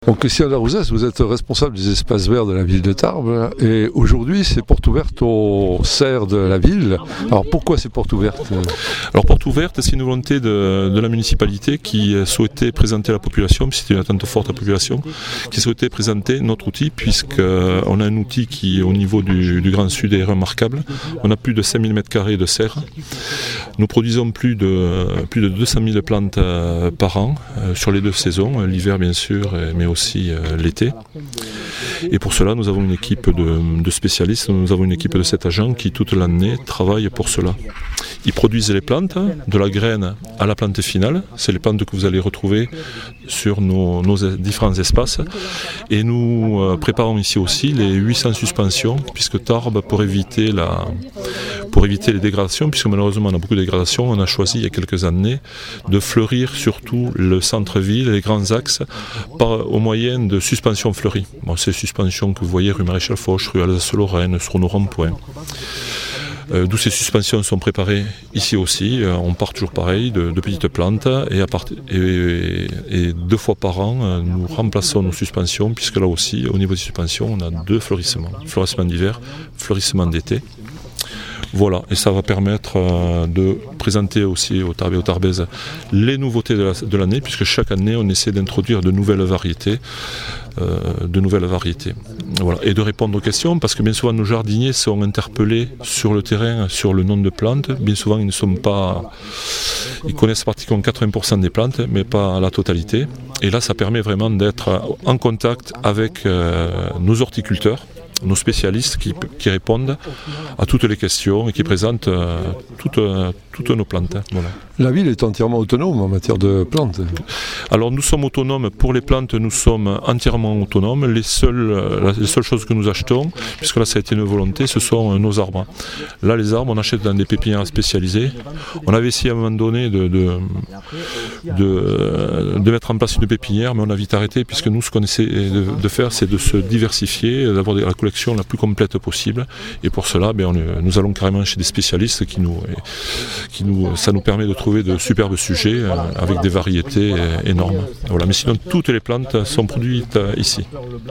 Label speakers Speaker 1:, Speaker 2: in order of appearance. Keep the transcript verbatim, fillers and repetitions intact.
Speaker 1: Donc Christian Larouzès, vous êtes responsable des espaces verts de la ville de Tarbes et aujourd'hui c'est porte ouverte aux serres de la ville. Alors pourquoi c'est porte ouverte ?
Speaker 2: Alors porte ouverte, c'est une volonté de, de la municipalité qui souhaitait présenter à la population, puis c'était une attente forte de la population, qui souhaitait présenter notre outil puisqu'on a un outil qui au niveau du, du Grand Sud est remarquable. On a plus de cinq mille mètres carrés de serres. Nous produisons plus de, plus de deux cent mille plantes par an sur les deux saisons, l'hiver bien sûr, mais aussi euh, l'été. Et pour cela, nous avons une équipe de, de spécialistes, nous avons une équipe de sept agents qui toute l'année travaillent pour cela. Ils produisent les plantes, de la graine à la plante finale. C'est les plantes que vous allez retrouver sur nos, nos différents espaces. Et nous euh, préparons ici aussi les huit cents suspensions, puisque Tarbes, pour éviter, la, pour éviter les dégradations, puisque malheureusement on a beaucoup de dégradations, on a choisi il y a quelques années de fleurir surtout le centre-ville, les grands axes, par, au moyen de suspensions fleuries. Bon, ces suspensions que vous voyez rue Maréchal Foch, rue Alsace-Lorraine, sur nos ronds-points. Euh, D'où ces suspensions sont préparées ici aussi. Euh, on part toujours pareil de, de petites plantes et, à part, et, et, et deux fois par an euh, nous remplaçons nos suspensions puisque là aussi au niveau des suspensions on a deux fleurissements, fleurissement d'hiver, fleurissement d'été. Voilà, et ça va permettre euh, de présenter aussi aux Tarbais et aux Tarbaises les nouveautés de l'année, la, puisque chaque année on essaie d'introduire de nouvelles variétés, euh, de nouvelles variétés. Voilà, et de répondre aux questions, parce que bien souvent nos jardiniers sont interpellés sur le terrain sur le nom de plantes. Bien souvent ils ne sont pas, ils connaissent pratiquement quatre-vingts pour cent des plantes, mais pas la totalité. Et là, ça permet vraiment d'être en contact avec euh, nos horticulteurs, nos spécialistes qui, qui répondent à toutes les questions et qui présentent euh, toutes, euh, toutes nos plantes. Voilà.
Speaker 1: La ville est entièrement autonome en matière de plantes.
Speaker 2: Alors nous sommes autonomes pour les plantes, nous sommes entièrement autonomes. Les seules, les seules choses que nous achetons, puisque là ça a été une volonté, ce sont nos arbres. Là les arbres on achète dans des pépinières spécialisées. On avait essayé à un moment donné de, de, de, de mettre en place une pépinière, mais on a vite arrêté puisque nous ce qu'on essaie de, de faire c'est de se diversifier, d'avoir la collection la plus complète possible, et pour cela ben, on, nous allons carrément chez des spécialistes qui nous, qui nous, ça nous permet de trouver de superbes sujets euh, avec des variétés euh, énormes. Voilà. Mais sinon toutes les plantes sont produites euh, ici.